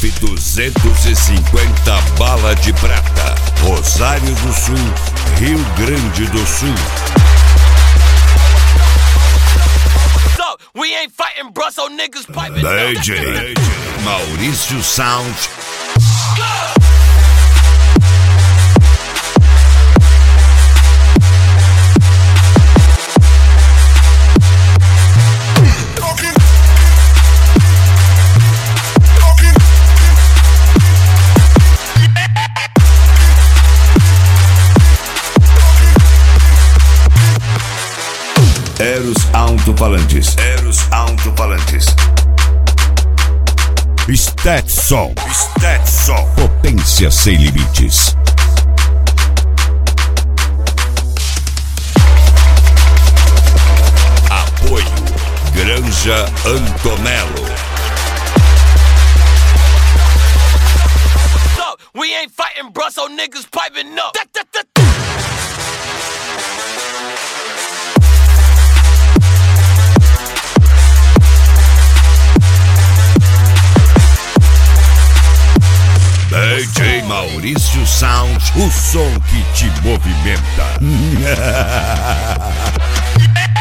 F250 bala de prata, Rosário do Sul, Rio Grande do Sul. We ain't fighting, bro, so niggas piping. DJ Maurício Sound. Eros Alto-Falantes. Stetson. Potência sem limites. Apoio Granja Antonello. We ain't fighting, bro, so niggas piping up. DJ Maurício Sound, o som que te movimenta.